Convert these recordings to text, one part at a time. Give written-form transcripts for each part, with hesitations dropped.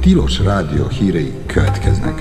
Tilos Rádió hírei következnek.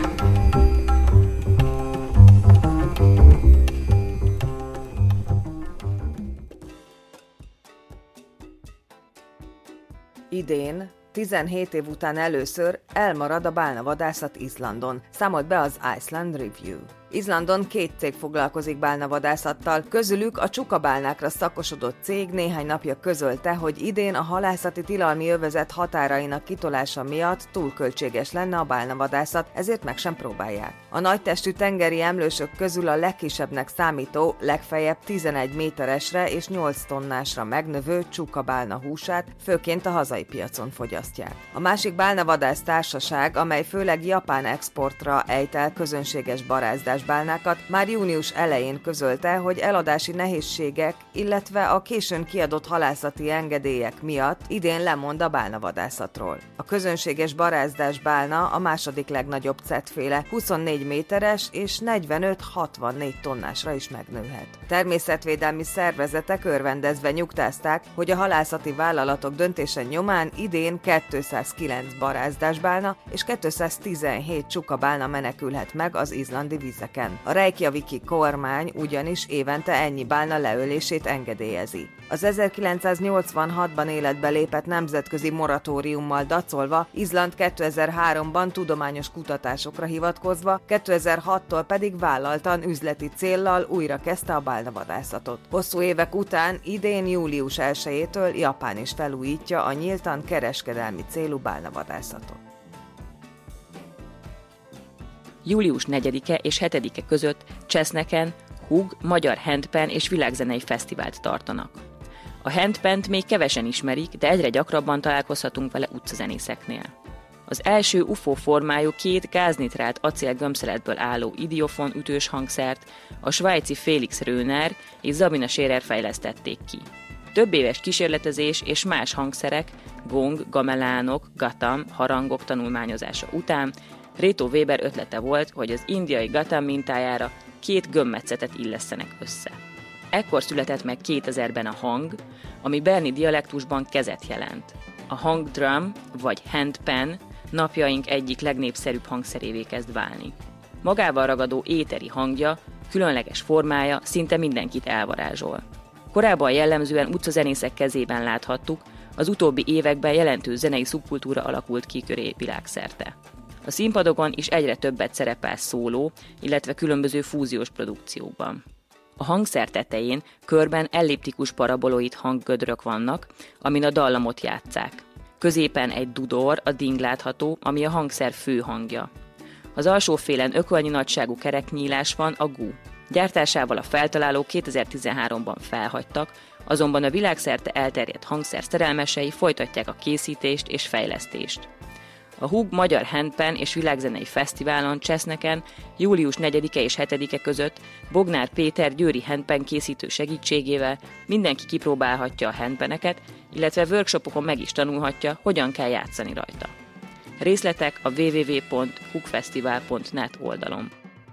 Idén, 17 év után először elmarad a bálnavadászat Izlandon, számolt be az Iceland Review. Izlandon 2 cég foglalkozik bálnavadászattal, közülük a csukabálnákra szakosodott cég néhány napja közölte, hogy idén a halászati tilalmi övezet határainak kitolása miatt túl költséges lenne a bálnavadászat, ezért meg sem próbálják. A nagytestű tengeri emlősök közül a legkisebbnek számító, legfeljebb 11 méteresre és 8 tonnásra megnövő csukabálna húsát főként a hazai piacon fogyasztják. A másik bálnavadász társaság, amely főleg japán exportra ejtel közönséges barázdás bálnákat, már június elején közölte, hogy eladási nehézségek, illetve a későn kiadott halászati engedélyek miatt idén lemond a bálnavadászatról. A közönséges barázdás bálna a második legnagyobb cetféle, 24 méteres és 45-64 tonnásra is megnőhet. Természetvédelmi szervezetek örvendezve nyugtázták, hogy a halászati vállalatok döntése nyomán idén 209 barázdásbálna és 217 csukabálna menekülhet meg az izlandi vizeken. A Reykjaviki kormány ugyanis évente ennyi bálna leölését engedélyezi. Az 1986-ban életbe lépett nemzetközi moratóriummal dacolva, Izland 2003-ban tudományos kutatásokra hivatkozva, 2006-tól pedig vállaltan üzleti céllal újra kezdte a bálnavadászatot. Hosszú évek után idén július 1-től Japán is felújítja a nyíltan kereskedelmi célú bálnavadászatot. Július 4-e és 7-e között Cseszneken Hug magyar handpan és világzenei fesztivált tartanak. A handpant még kevesen ismerik, de egyre gyakrabban találkozhatunk vele utcazenészeknél. Az első UFO formájú 2 gáznitrált acélgömbszeletből álló idiofon ütős hangszert a svájci Felix Röner és Sabina Scherer fejlesztették ki. Több éves kísérletezés és más hangszerek, gong, gamelánok, gatam, harangok tanulmányozása után Reto Weber ötlete volt, hogy az indiai gatam mintájára 2 gömbmetszetet illesztenek össze. Ekkor született meg 2000-ben a hang, ami berni dialektusban kezet jelent. A hang drum vagy handpan napjaink egyik legnépszerűbb hangszerévé kezd válni. Magával ragadó éteri hangja, különleges formája szinte mindenkit elvarázsol. Korábban jellemzően utcazenészek kezében láthattuk, az utóbbi években jelentős zenei szubkultúra alakult ki köré világszerte. A színpadokon is egyre többet szerepel szóló, illetve különböző fúziós produkciókban. A hangszer tetején körben elliptikus paraboloid hanggödrök vannak, amin a dallamot játsszák. Középen egy dudor, a ding látható, ami a hangszer fő hangja. Az alsófélen ökölnyi nagyságú kereknyílás van, a gu. Gyártásával a feltalálók 2013-ban felhagytak, azonban a világszerte elterjedt hangszer szerelmesei folytatják a készítést és fejlesztést. A Hug Magyar Handpan és Világzenei Fesztiválon Cseszneken július 4-e és 7-e között Bognár Péter győri handpan készítő segítségével mindenki kipróbálhatja a handpaneket, illetve workshopokon meg is tanulhatja, hogyan kell játszani rajta. Részletek a www.hugfestival.net oldalon.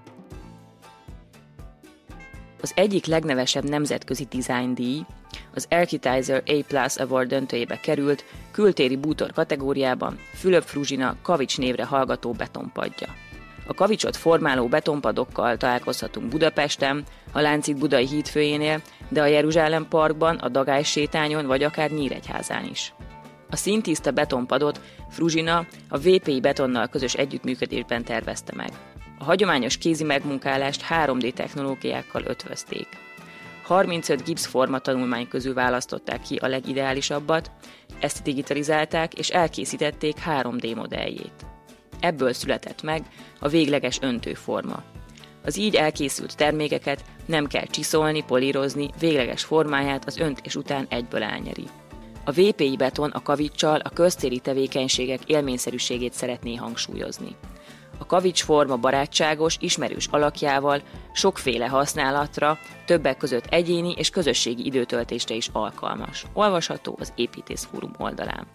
Az egyik legnevesebb nemzetközi design díj, az Architizer A+ Award döntőjébe került kültéri bútor kategóriában Fülöp Fruzsina kavics névre hallgató betonpadja. A kavicsot formáló betonpadokkal találkozhatunk Budapesten, a Láncid budai hídfőjénél, de a Jeruzsálem Parkban, a Dagály sétányon vagy akár Nyíregyházán is. A színtiszta betonpadot Fruzsina a VPI Betonnal közös együttműködésben tervezte meg. A hagyományos kézi megmunkálást 3D technológiákkal ötvözték. 35 gipszforma tanulmány közül választották ki a legideálisabbat, ezt digitalizálták és elkészítették 3D modelljét. Ebből született meg a végleges öntőforma. Az így elkészült termékeket nem kell csiszolni, polírozni, végleges formáját az öntés után egyből elnyeri. A VPI Beton a kaviccsal a köztéri tevékenységek élményszerűségét szeretné hangsúlyozni. A kavicsforma barátságos, ismerős alakjával sokféle használatra, többek között egyéni és közösségi időtöltésre is alkalmas. Olvasható az Építészfórum oldalán.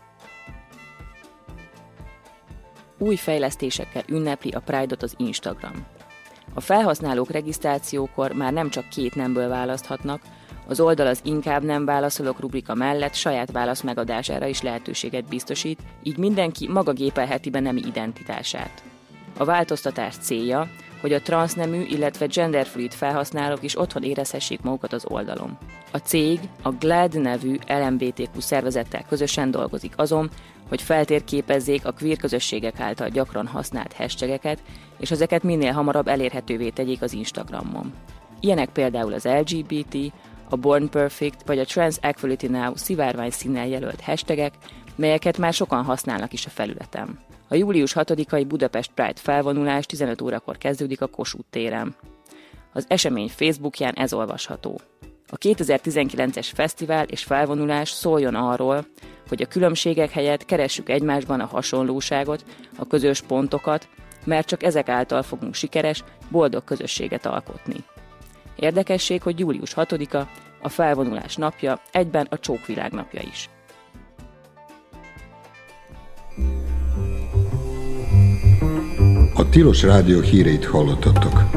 Új fejlesztésekkel ünnepli a Pride-ot az Instagram. A felhasználók regisztrációkor már nem csak 2 nemből választhatnak, Az oldal az inkább nem válaszolok rubrika mellett saját válasz megadására is lehetőséget biztosít, így mindenki maga gépelheti be nemi identitását. A változtatás célja, hogy a transznemű, illetve genderfluid felhasználók is otthon érezhessék magukat az oldalon. A cég a GLAD nevű LMBTQ szervezettel közösen dolgozik azon, hogy feltérképezzék a queer közösségek által gyakran használt hashtageket, és ezeket minél hamarabb elérhetővé tegyék az Instagramon. Ilyenek például az LGBT, a Born Perfect vagy a Trans Equality Now szivárvány színnel jelölt hashtagek, melyeket már sokan használnak is a felületen. A július 6-ai Budapest Pride felvonulás 15 órakor kezdődik a Kossuth téren. Az esemény Facebookján ez olvasható. A 2019-es fesztivál és felvonulás szóljon arról, hogy a különbségek helyett keressük egymásban a hasonlóságot, a közös pontokat, mert csak ezek által fogunk sikeres, boldog közösséget alkotni. Érdekesség, hogy július 6-a a felvonulás napja, egyben a csókvilág napja is. A Tilos Rádió híreit hallottatok.